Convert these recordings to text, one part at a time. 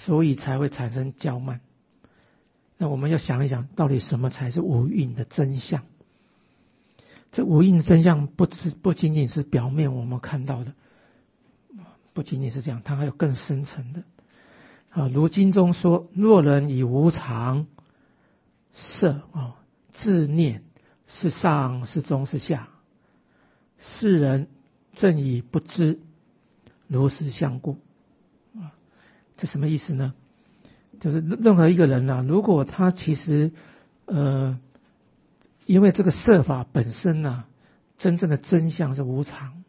所以才会产生骄慢。那我们要想一想，到底什么才是五蕴的真相？这五蕴的真相不仅仅是表面我们看到的，不仅仅是这样，它还有更深层的。如经中说，若人以无常色自念，是上是中是下，世人正以不知，如实相故。这什么意思呢？就是任何一个人啊，如果他其实因为这个色法本身啊，真正的真相是无常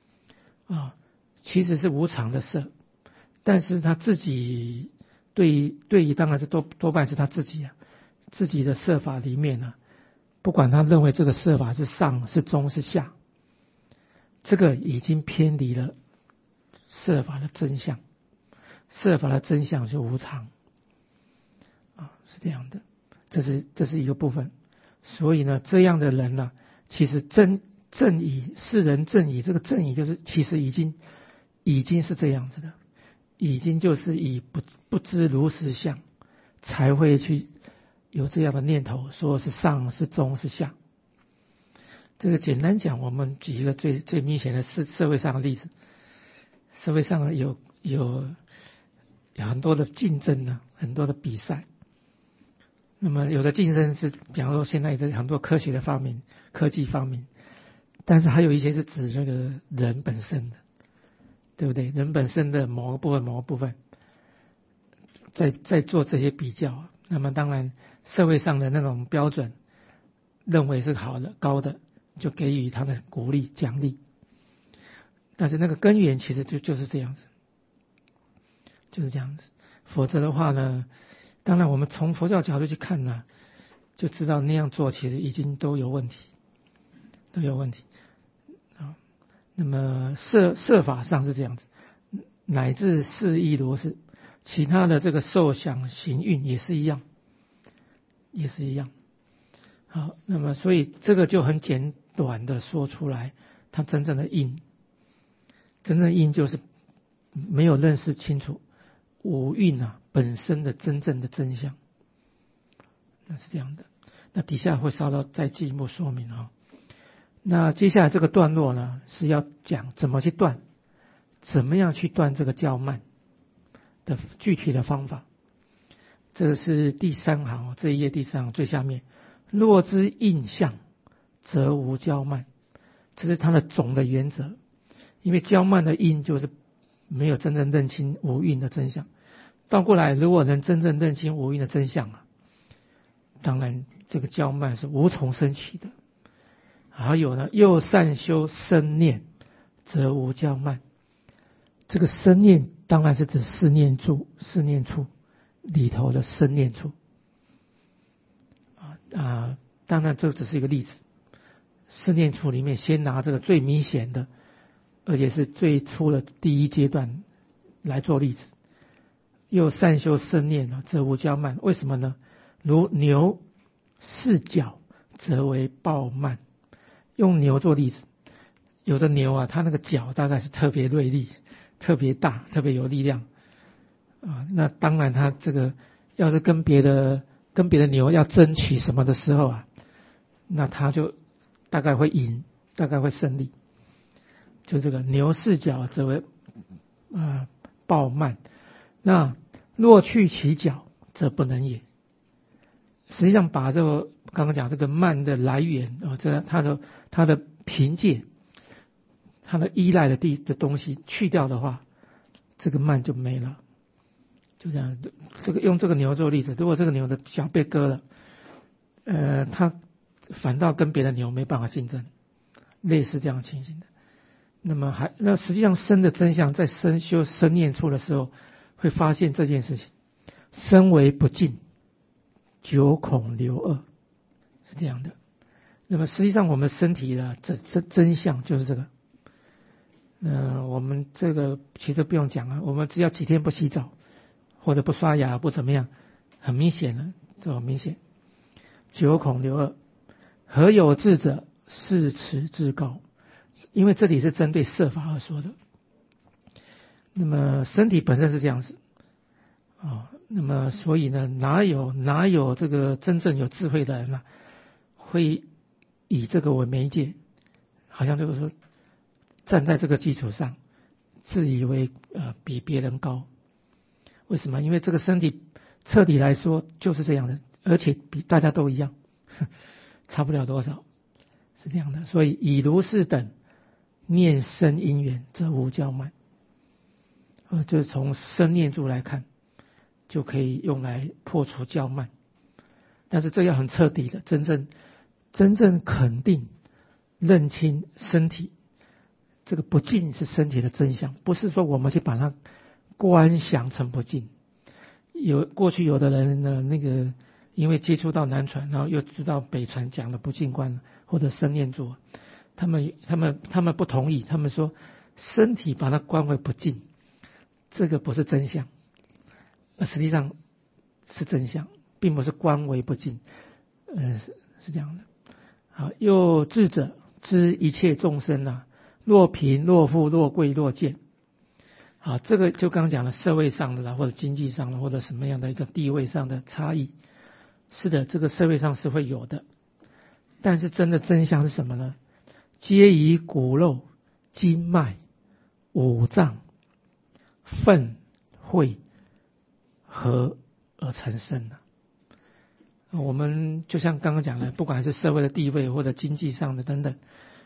其实是无常的色，但是他自己对于当然是多半是他自己自己的色法里面呢，不管他认为这个色法是上是中是下，这个已经偏离了色法的真相。色法的真相是无常是这样的，这是一个部分。所以呢，这样的人呢，其实正以世人正以，这个正以就是其实已经是这样子的，已经就是以不知如实相，才会去有这样的念头，说是上是中是下。这个简单讲，我们举一个最明显的社会上的例子。社会上有很多的竞争很多的比赛。那么有的竞争是比方说现在的很多科学的发明、科技发明，但是还有一些是指这个人本身的，对不对？人本身的某个部分在做这些比较。那么当然社会上的那种标准认为是好的高的，就给予他的鼓励奖励。但是那个根源其实就是这样子，就是这样子。否则的话呢，当然我们从佛教角度去看呢，就知道那样做其实已经都有问题那么色法上是这样子，乃至事亦如是，其他的这个受想行蕴也是一样。好，那么所以这个就很简短的说出来，它真正的因就是没有认识清楚五蕴本身的真正的真相。那是这样的。那底下会稍稍再进一步说明那接下来这个段落呢，是要讲怎么去断，怎么样去断这个骄慢的具体的方法。这是第三行这一页第三行最下面，若知印象则无骄慢，这是它的总的原则。因为骄慢的因就是没有真正认清五蕴的真相。倒过来，如果能真正认清五蕴的真相当然这个骄慢是无从生起的。还有呢，又善修身念则无骄慢。这个身念当然是指四念处里头的身念处当然这只是一个例子。四念处里面先拿这个最明显的，而且是最初的第一阶段来做例子。又善修身念则无骄慢。为什么呢？如牛视角则为暴慢。用牛做例子，有的牛它那个角大概是特别锐利、特别大、特别有力量那当然它这个要是跟别的牛要争取什么的时候那它就大概会赢，大概会胜利。就这个牛视角则为暴慢。那若去其角则不能也。实际上把这个刚刚讲这个慢的来源这它的凭借，它的依赖的东西去掉的话，这个慢就没了。就这样，用这个牛做例子，如果这个牛的脚被割了，它反倒跟别的牛没办法竞争，类似这样情形的。那实际上身的真相，在修身念处的时候，会发现这件事情：身为不净，久恐流恶，是这样的。那么实际上我们身体的真相就是这个。我们这个其实不用讲我们只要几天不洗澡，或者不刷牙，不怎么样，很明显了，这很明显。久恐流恶，何有智者视此至高？因为这里是针对色法而说的。那么身体本身是这样子那么所以呢，哪有这个真正有智慧的人会以这个为媒介，好像就是说站在这个基础上，自以为比别人高。为什么？因为这个身体彻底来说就是这样的，而且比大家都一样，差不了多少，是这样的。所以以如是等念生因缘，则无骄慢。就是从生念住来看，就可以用来破除骄慢。但是这要很彻底的，真正肯定认清身体这个不净是身体的真相，不是说我们去把它观想成不净。过去有的人呢，因为接触到南传，然后又知道北传讲的不净观或者生念住，他们不同意，他们说身体把它观为不净，这个不是真相，实际上是真相，并不是观为不净，是这样的。好，又智者知一切众生若贫若富若贵若贱。好，这个就刚刚讲了社会上的啦，或者经济上的，或者什么样的一个地位上的差异。是的，这个社会上是会有的，但是真的真相是什么呢？皆以骨肉、筋脉、五脏、粪、秽合而成身的。我们就像刚刚讲的，不管是社会的地位或者经济上的等等，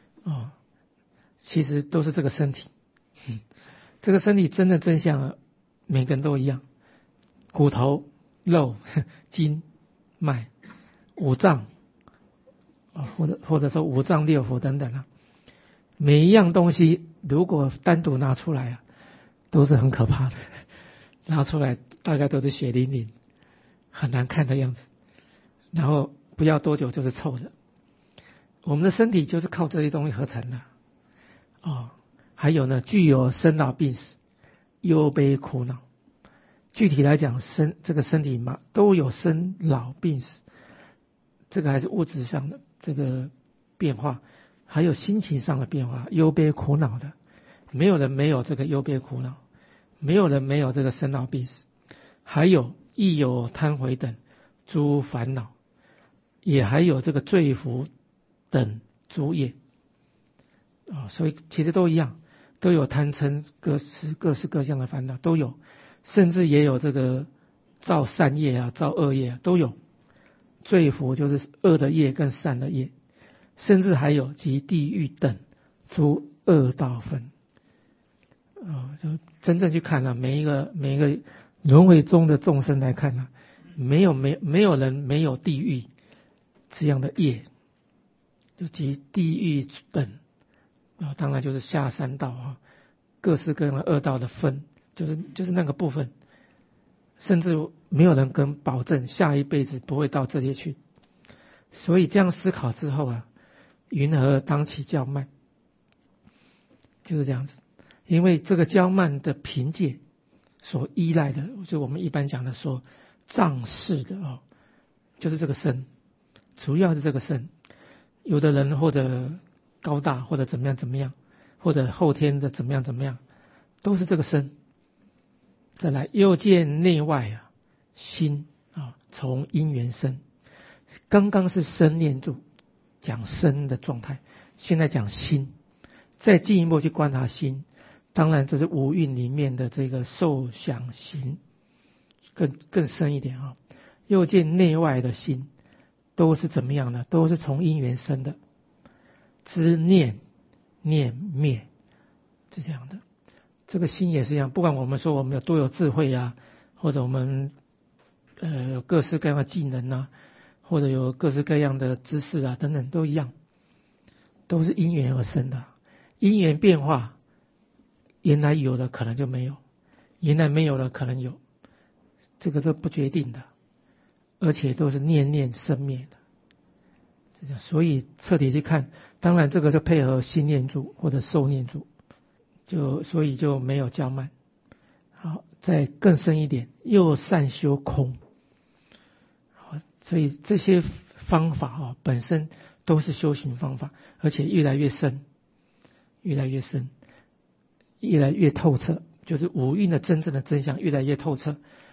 其实都是这个身体。这个身体真的真相每个人都一样，骨头、肉、筋、脉、五脏或者说五脏六腑等等每一样东西如果单独拿出来都是很可怕的，拿出来大概都是血淋淋，很难看的样子，然后不要多久就是臭的。我们的身体就是靠这些东西合成的还有呢，具有生老病死、忧悲苦恼。具体来讲，这个身体都有生老病死，这个还是物质上的这个变化，还有心情上的变化，忧悲苦恼的。没有人没有这个忧悲苦恼，没有人没有这个生老病死，还有亦有贪悔等诸烦恼，也还有这个罪福等诸业所以其实都一样，都有贪嗔各式各样的烦恼都有，甚至也有这个造善业造恶业都有。罪福就是恶的业跟善的业，甚至还有及地狱等诸恶道分就真正去看每一个轮回中的众生来看没有人没有地狱这样的业，就及地狱等当然就是下三道各式各样的恶道的分，就是那个部分，甚至没有人跟保证下一辈子不会到这些去。所以这样思考之后云何当起骄慢？就是这样子。因为这个骄慢的凭借所依赖的，就我们一般讲的说仗势的就是这个身，主要是这个身。有的人或者高大，或者怎么样，或者后天的怎么样，都是这个身。再来又见内外心从因缘生。刚刚是身念住讲身的状态，现在讲心，再进一步去观察心。当然这是五蕴里面的这个受想行更深一点又见内外的心都是怎么样呢？都是从因缘生的，知念灭是这样的。这个心也是一样，不管我们说我们有多有智慧或者我们有各式各样的技能或者有各式各样的知识等等，都一样，都是因缘而生的。因缘变化，原来有的可能就没有，原来没有的可能有，这个都不决定的，而且都是念念生灭的。所以彻底去看，当然这个是配合心念住或者受念住，所以就没有骄慢。好，再更深一点，又善修空。所以这些方法本身都是修行方法，而且越来越深，越来越透彻，就是五蕴的真正的真相越来越透彻，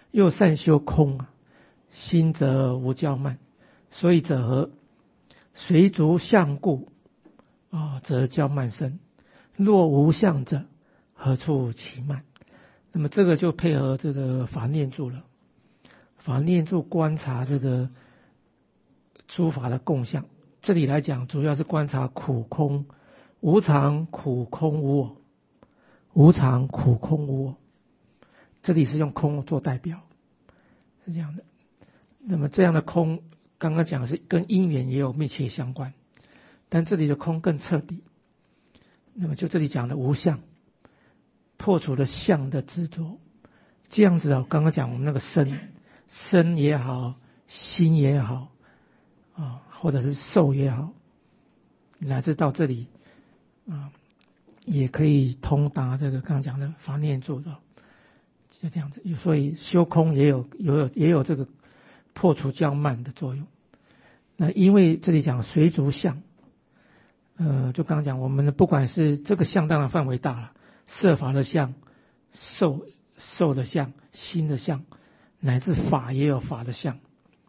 又善修空啊，心则无骄慢。所以者何？随逐相故则骄慢生。若无相者，何处其慢？那么这个就配合这个法念住了。法念住观察这个诸法的共相，这里来讲主要是观察苦空、无常、苦空无我，无常、苦空无我。这里是用空做代表，是这样的。那么这样的空，刚刚讲的是跟因缘也有密切相关，但这里的空更彻底。那么就这里讲的无相，破除了相的执着，这样子刚刚讲我们那个身也好，心也好或者是受也好，乃至到这里也可以通达这个刚刚讲的法念住的，就这样子。所以修空也有这个破除骄慢的作用。那因为这里讲随逐相，就刚刚讲我们的不管是这个相当然范围大了，色法的相、受的相、心的相，乃至法也有法的相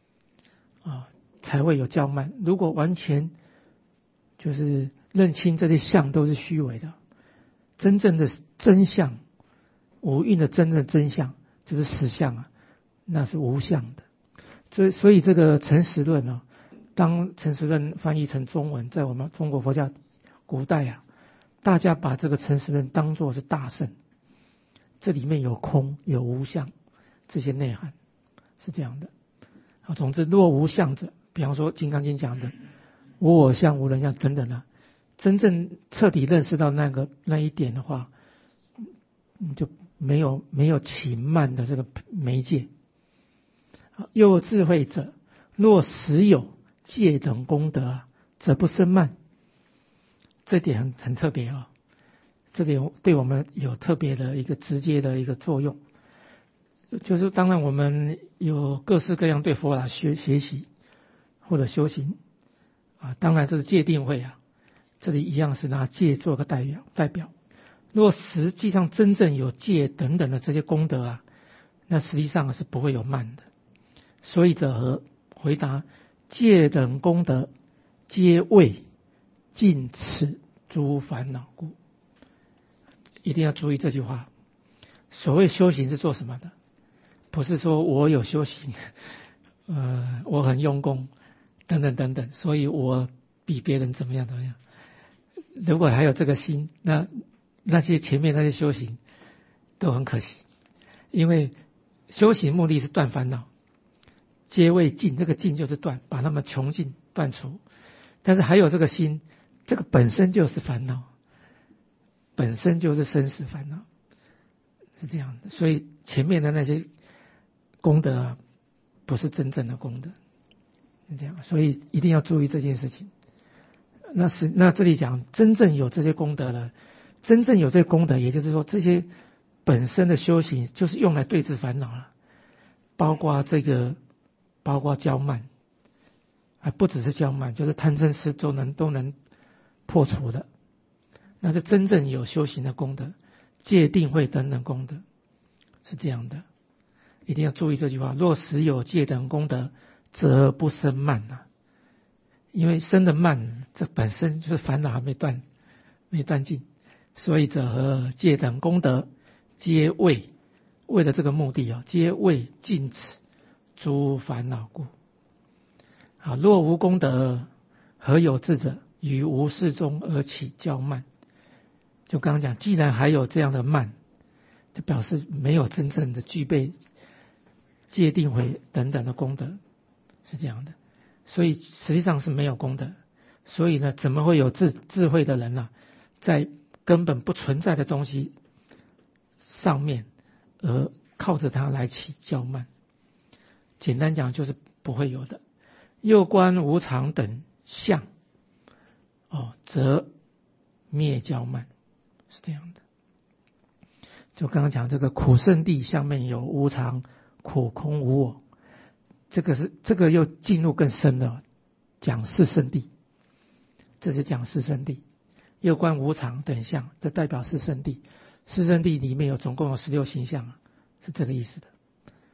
才会有骄慢。如果完全就是认清这些相都是虚伪的，真正的真相，五蕴的真正真相就是实相那是无相的。所以这个诚实论当诚实论翻译成中文，在我们中国佛教古代大家把这个诚实论当作是大圣，这里面有空有无相这些内涵，是这样的。总之若无相者，比方说金刚经讲的无我相无人相等等真正彻底认识到那一点的话，就没有起慢的这个媒介。又有智慧者，若实有戒等功德则不生慢。这点很特别这点对我们有特别的一个直接的一个作用。就是当然我们有各式各样对佛法学习或者修行当然这是戒定慧这里一样是拿戒做个代表。若实际上真正有戒等等的这些功德那实际上是不会有慢的。所以者何？回答：戒等功德皆为尽此诸烦恼故。一定要注意这句话。所谓修行是做什么的？不是说我有修行我很用功等等等等，所以我比别人怎么样。如果还有这个心，那些前面那些修行都很可惜。因为修行目的是断烦恼，皆为尽，这个尽就是断，把它们穷尽断除。但是还有这个心，这个本身就是烦恼，本身就是生死烦恼，是这样的。所以前面的那些功德不是真正的功德，是这样。所以一定要注意这件事情。那这里讲真正有这些功德了，真正有这些功德，也就是说这些本身的修行就是用来对治烦恼了，包括骄慢不只是骄慢，就是贪嗔痴都能破除的。那是真正有修行的功德，戒定慧等等功德，是这样的。一定要注意这句话：若实有戒等功德，则不生慢因为生的慢，这本身就是烦恼还没断尽。所以者何？戒等功德皆为了这个目的皆为尽此诸烦恼故。若无功德，何有智者？于无事中而起骄慢。就刚刚讲，既然还有这样的慢，就表示没有真正的具备戒定慧等等的功德，是这样的。所以实际上是没有功德。所以呢，怎么会有智慧的人在根本不存在的东西上面而靠着它来起骄慢？简单讲就是不会有的。又观无常等相则灭骄慢，是这样的。就刚刚讲这个苦圣地下面有无常、苦、空、无我，这个又进入更深的讲四圣地，这是讲四圣地。又观无常等相，这代表四圣地。四圣地里面总共有16形象是这个意思的。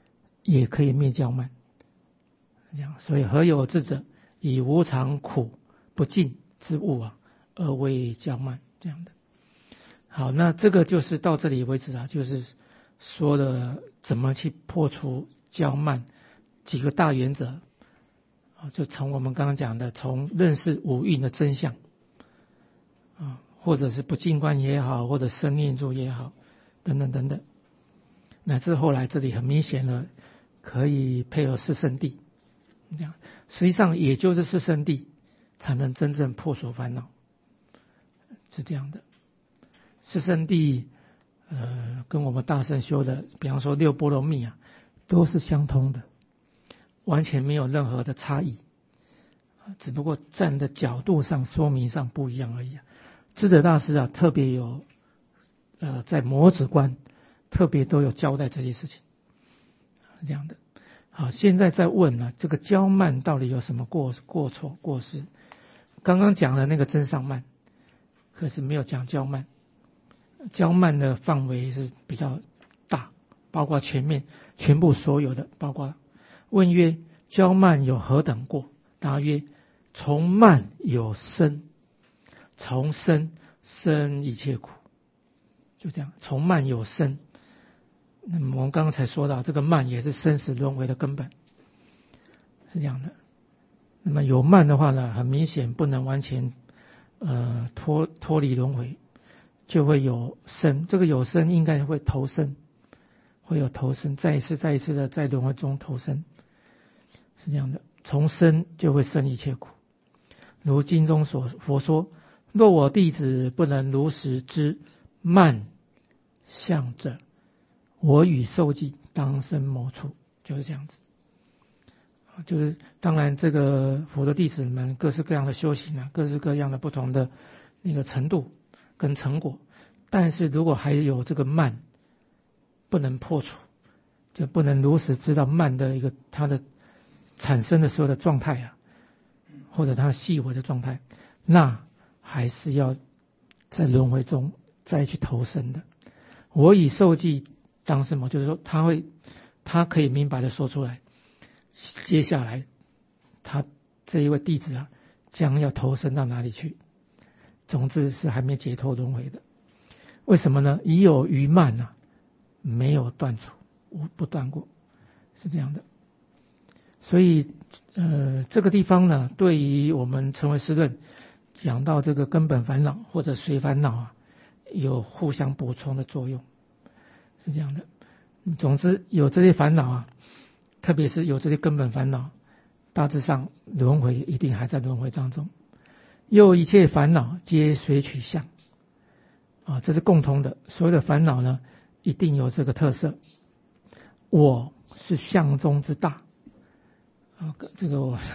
也可以灭骄慢。这样，所以何有智者以无常苦不尽之物而为骄慢，这样的。好，那这个就是到这里为止就是说了怎么去破除骄慢几个大原则，就从我们刚刚讲的，从认识五蕴的真相或者是不净观也好，或者生念住也好，等等等等，乃至后来这里很明显了，可以配合四圣谛，这样实际上也就是四圣谛才能真正破除烦恼，是这样的。四圣谛跟我们大乘修的，比方说六波罗蜜都是相通的，完全没有任何的差异，只不过站的角度上说明上不一样而已。智者大师特别有在摩止观特别都有交代这些事情，这样的。好，现在在问这个骄慢到底有什么过错过失？刚刚讲了那个真上慢，可是没有讲骄慢。骄慢的范围是比较大，包括前面全部所有的，包括问曰：骄慢有何等过？答曰：从慢有生，从生生一切苦。就这样，从慢有生。那么我们刚才说到，这个慢也是生死轮回的根本，是这样的。那么有慢的话呢，很明显不能完全脱离轮回，就会有生。这个有生应该会投生，会有投生，再一次的在轮回中投生，是这样的。从生就会生一切苦，如经中佛说：若我弟子不能如实知慢相者，我与受记当生谋处。就是这样子。就是当然这个佛的弟子们各式各样的修行各式各样的不同的那个程度跟成果，但是如果还有这个慢不能破除，就不能如实知道慢的一个它的产生的时候的状态或者它的细微的状态，那还是要在轮回中再去投生的。我以受记当什么？就是说他可以明白的说出来，接下来他这一位弟子将要投生到哪里去。总之是还没解脱轮回的。为什么呢？已有余慢没有断除，不断过，是这样的。所以这个地方呢，对于我们成为师论讲到这个根本烦恼或者随烦恼有互相补充的作用，是这样的。总之有这些烦恼特别是有这些根本烦恼，大致上轮回一定还在轮回当中。又一切烦恼皆随取相这是共同的。所有的烦恼呢，一定有这个特色，我是相中之大这个我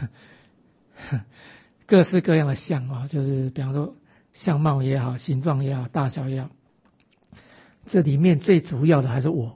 各式各样的相就是比方说相貌也好，形状也好，大小也好，这里面最主要的还是我。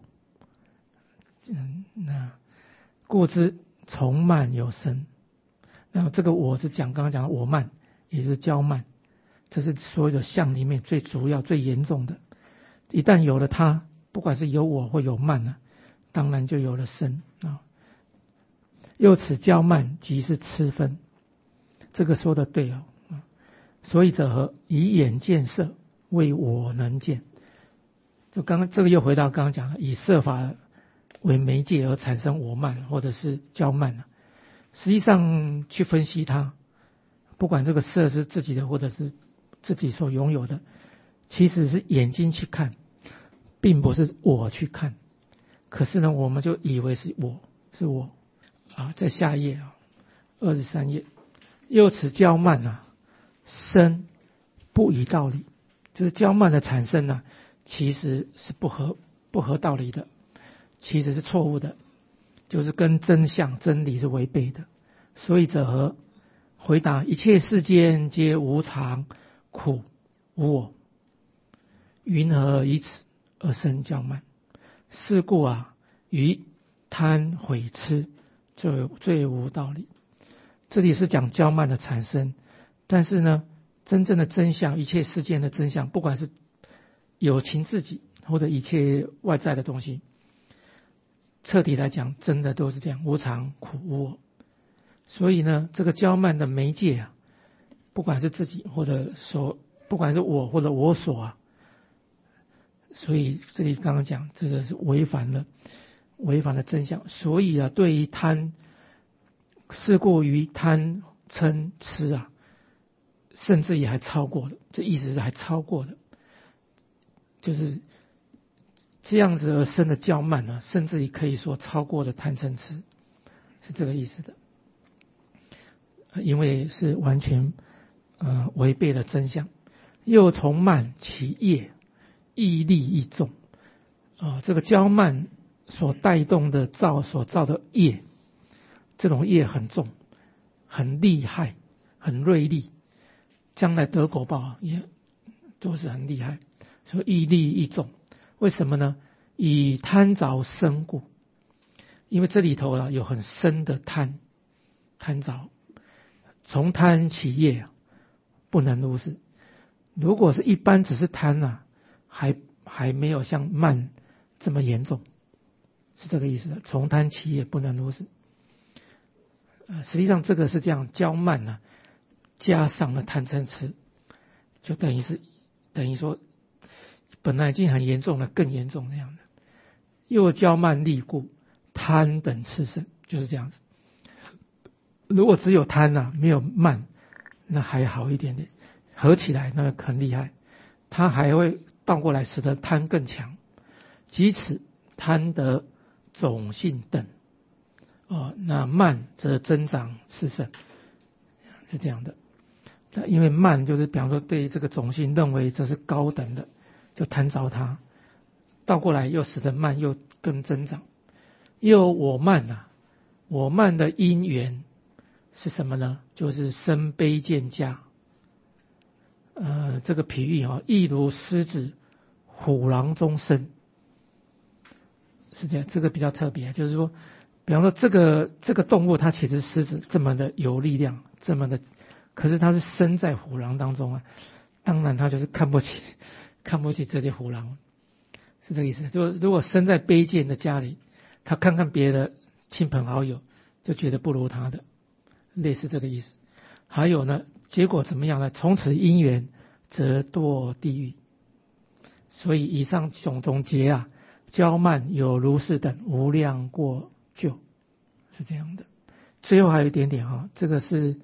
那故知从慢有生。那这个我是刚刚讲的我慢，也就是骄慢，这是所有的相里面最主要最严重的。一旦有了它，不管是有我或有慢当然就有了生又此骄慢即是痴分，这个说的对所以者何？以眼见色，为我能见。就刚刚这个又回到刚刚讲的，以色法为媒介而产生我慢或者是骄慢实际上去分析它，不管这个色是自己的或者是自己所拥有的，其实是眼睛去看，并不是我去看。可是呢，我们就以为是我在下一页23页，又此骄慢生不以道理，就是骄慢的产生其实是不合道理的，其实是错误的，就是跟真相真理是违背的。所以者何？回答：一切世间皆无常苦无我，云何以此而生骄慢？是故于贪毁痴最无道理。这里是讲骄慢的产生，但是呢，真正的真相，一切世间的真相，不管是有情自己或者一切外在的东西， 彻底来讲，真的都是这样，无常、苦、无我。所以呢，这个骄慢的媒介啊，不管是自己或者不管是我或者我所啊，所以这里刚刚讲这个是违反了真相。所以啊，对于贪，是过于贪嗔痴啊，甚至也还超过了，这意思是还超过了，就是这样子而生的骄慢啊，甚至也可以说超过了贪嗔痴，是这个意思的。因为是完全违背了真相。又从慢起业，义利益重这个骄慢所带动的所造的业，这种业很重，很厉害，很锐利，将来得果报也都是很厉害。所以义利益重，为什么呢？以贪着深故，因为这里头有很深的贪着，从贪起业不能如是。如果是一般只是贪还没有像慢这么严重，是这个意思的。从贪起业不能如是。实际上这个是这样，骄慢加上了贪嗔痴，就等于说本来已经很严重了，更严重那样的。又骄慢利故，贪等炽盛，就是这样子。如果只有贪没有慢，那还好一点点，合起来那很厉害，它还会倒过来使得贪更强。即此贪得种性等那慢则增长炽盛，是这样的。因为慢就是比方说对这个种性认为这是高等的，就贪着它，倒过来又使得慢又更增长。又我慢我慢的因缘是什么呢？就是生卑贱家。这个比喻亦如狮子虎狼中生，是这样。这个比较特别，就是说，比方说这个动物它其实狮子这么的有力量，这么的，可是它是生在虎狼当中当然它就是看不起这些虎狼，是这个意思。就如果生在卑贱的家里，他看看别的亲朋好友就觉得不如他的，类似这个意思。还有呢，结果怎么样呢？从此因缘则堕地狱。所以以上总结骄慢有如是等无量过咎，是这样的。最后还有一点点这个是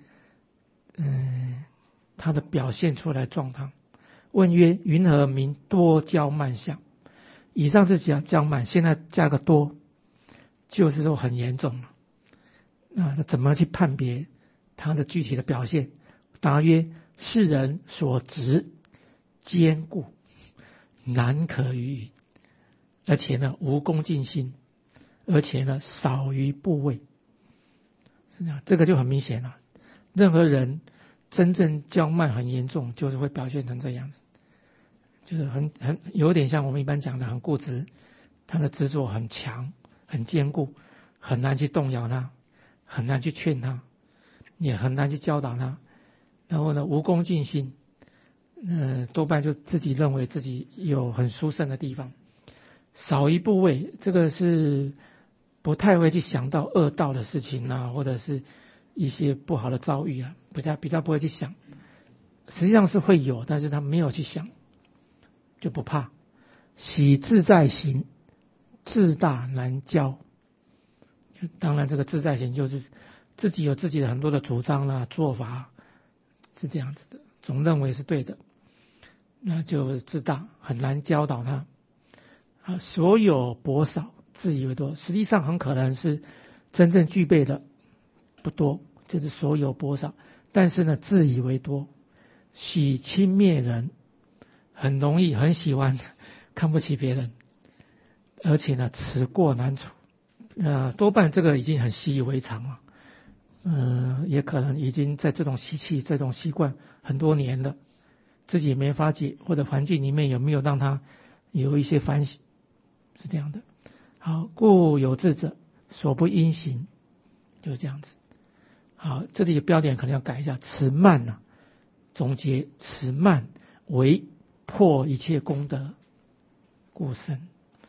它的表现出来状况。问曰：云何名多骄慢相？以上是讲骄慢，现在加个多，就是说很严重了。那怎么去判别它的具体的表现？答曰：世人所执坚固，难可逾矩，而且呢无恭敬心，而且呢少于部位，是这样。这个就很明显了。任何人真正骄慢很严重，就是会表现成这样子，就是很有点像我们一般讲的很固执，他的执着很强很坚固，很难去动摇他，很难去劝他，也很难去教导他。然后呢无恭敬心，多半就自己认为自己有很殊胜的地方。少一部位，这个是不太会去想到恶道的事情或者是一些不好的遭遇比较不会去想。实际上是会有，但是他没有去想，就不怕。喜自在行，自大难教。当然这个自在行就是自己有自己的很多的主张做法，是这样子的，总认为是对的，那就自大，很难教导他。所有薄少，自以为多，实际上很可能是真正具备的不多，就是所有薄少，但是呢自以为多。喜轻蔑人，很容易很喜欢看不起别人，而且呢此过难除。多半这个已经很习以为常了，也可能已经在这种习气这种习惯很多年了，自己也没发觉，或者环境里面有没有让他有一些反省，是这样的。好，故有智者所不应行，就是这样子。好，这里的标点可能要改一下，此慢总结，此慢为破一切功德故生。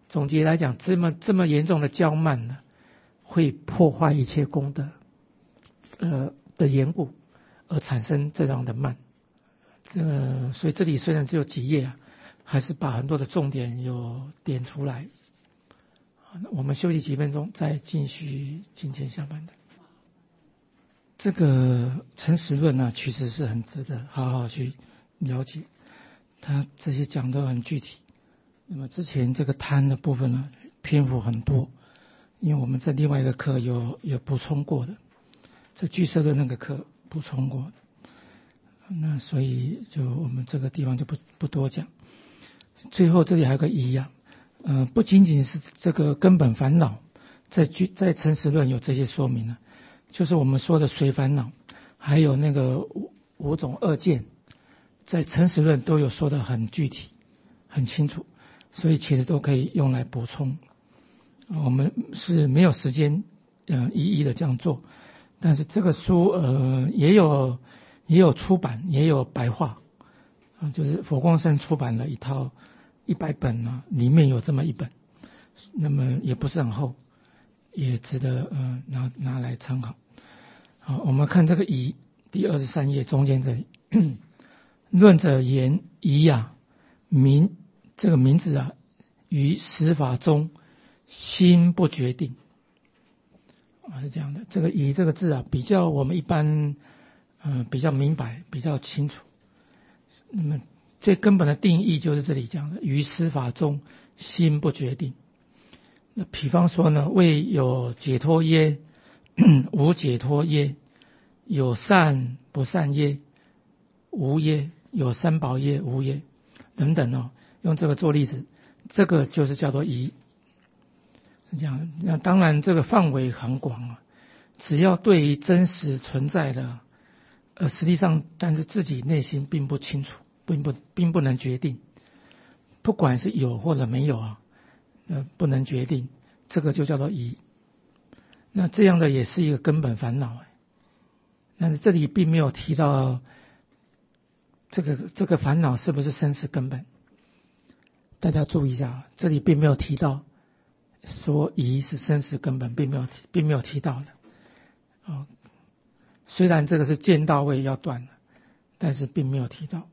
总结来讲，这么严重的骄慢呢，会破坏一切功德的缘故，而产生这样的慢。所以这里虽然只有几页啊，还是把很多的重点有点出来。我们休息几分钟，再继续今天下半的。这个诚实论呢，其实是很值得好好去了解，他这些讲得很具体。那么之前这个贪的部分呢，篇幅很多，因为我们在另外一个课有补充过的，在俱舍论那个课补充过的，那所以就我们这个地方就不多讲。最后这里还有个疑啊，不仅仅是这个根本烦恼，在诚实论有这些说明了，就是我们说的随烦恼，还有那个五种恶见，在诚实论都有说得很具体、很清楚，所以其实都可以用来补充。我们是没有时间一一的这样做，但是这个书也有出版，也有白话就是佛光山出版了一套100本啊，里面有这么一本，那么也不是很厚，也值得拿来参考。好，我们看这个疑，第23页中间这里，论者言疑啊，这个名字啊，于十法中心不决定是这样的。这个疑这个字啊，比较我们一般比较明白，比较清楚。那么最根本的定义就是这里讲的，于十法中心不决定。那比方说呢，未有解脱耶，无解脱耶，有善不善耶，无耶，有三宝耶，无耶，等等用这个做例子，这个就是叫做疑，是这样的。那当然这个范围很广啊，只要对于真实存在的实际上但是自己内心并不清楚，并不能决定，不管是有或者没有不能决定，这个就叫做疑。那这样的也是一个根本烦恼但是这里并没有提到这个烦恼是不是生死根本，大家注意一下，这里并没有提到说疑是生死根本，并没有提到的虽然这个是见到位要断了，但是并没有提到。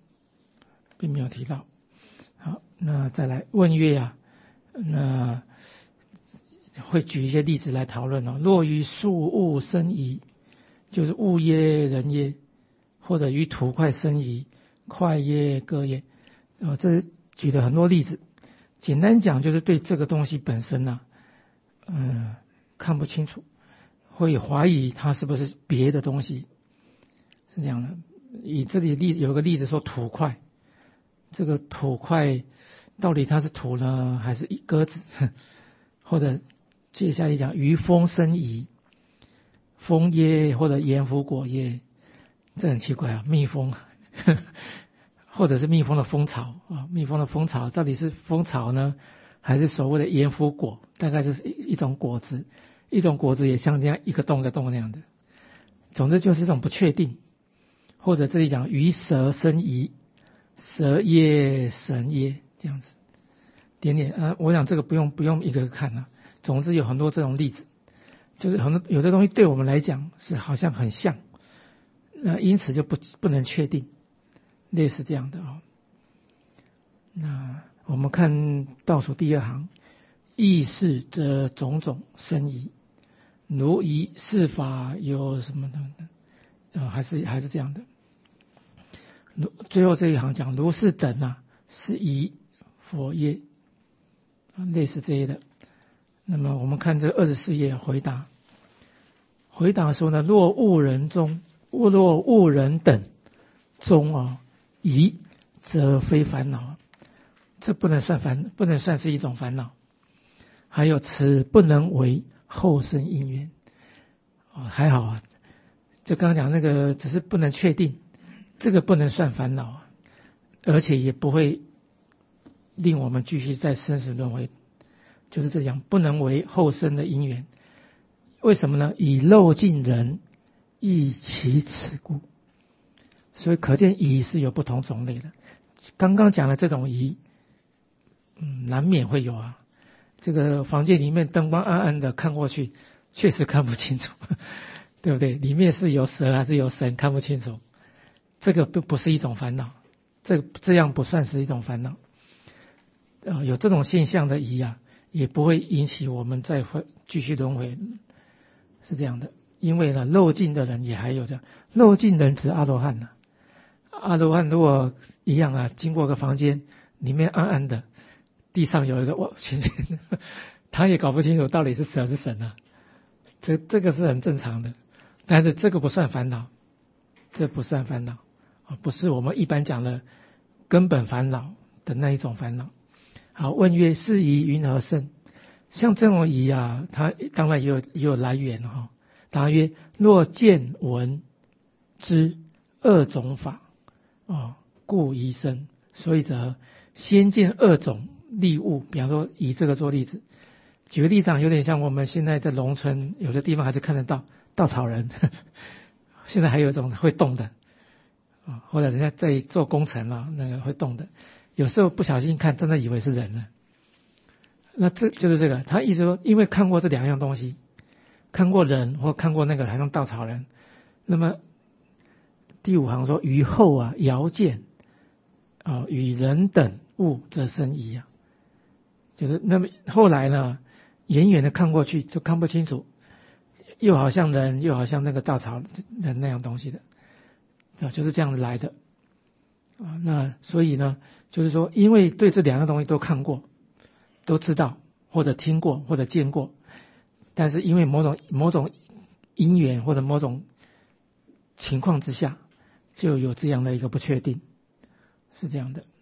好，那再来问曰那会举一些例子来讨论若于树物生疑，就是物耶人耶，或者于土块生疑，块耶各耶这举了很多例子。简单讲就是对这个东西本身看不清楚，会怀疑它是不是别的东西，是这样的。以这里有个例子说土块，这个土块到底它是土呢还是鸽子，或者接下来讲于风生疑，枫叶或者盐福果叶，这很奇怪蜜蜂或者是蜜蜂的蜂巢蜜蜂的蜂巢到底是蜂巢呢，还是所谓的盐福果，大概就是一种果子，一种果子也像这样一个洞一个洞那样的，总之就是一种不确定。或者这里讲于蛇生疑，蛇耶神耶，这样子点点我想这个不用一个看总之有很多这种例子，就是很多有的东西对我们来讲是好像很像，因此就不能确定，类似这样的那我们看倒数第2行，意识则种种生疑，如疑是法有什么的还是这样的。最后这一行讲如是等是疑佛耶类似这些的。那么我们看这24页回答说呢，若物人等中疑，则非烦恼，这不能算是一种烦恼。还有此不能为后生因缘还好就刚刚讲那个只是不能确定，这个不能算烦恼而且也不会令我们继续在生死轮回，就是这样不能为后生的因缘。为什么呢？以漏尽人亦其此故。所以可见疑是有不同种类的。刚刚讲的这种疑难免会有这个房间里面灯光暗暗的，看过去确实看不清楚，对不对？里面是有蛇还是有神看不清楚，这个不是一种烦恼，这样不算是一种烦恼。有这种现象的疑啊，也不会引起我们再继续轮回，是这样的。因为呢，漏尽的人也还有这样，漏尽人指阿罗汉呢。阿罗汉如果一样啊，经过个房间，里面暗暗的，地上有一个他也搞不清楚到底是蛇是神啊，这个是很正常的，但是这个不算烦恼，这不算烦恼啊，不是我们一般讲的根本烦恼的那一种烦恼。好，问曰：是疑云何生？像这种疑啊，它当然也有来源哈。答曰：若见闻知二种法故疑生。所以则先见二种利物，比方说以这个做例子，举个例子有点像我们现在在农村有的地方还是看得到稻草人，现在还有一种会动的或者人家在做工程了，那个会动的，有时候不小心看真的以为是人了。那这就是这个，他意思说因为看过这两样东西，看过人或看过那个好像稻草人，那么第五行说于后遥见与人等物则生疑啊，就是那么后来呢，远远的看过去就看不清楚，又好像人又好像那个稻草人那样东西的，就是这样子来的那所以呢，就是说因为对这两个东西都看过，都知道或者听过或者见过，但是因为某种因缘或者某种情况之下，就有这样的一个不确定，是这样的。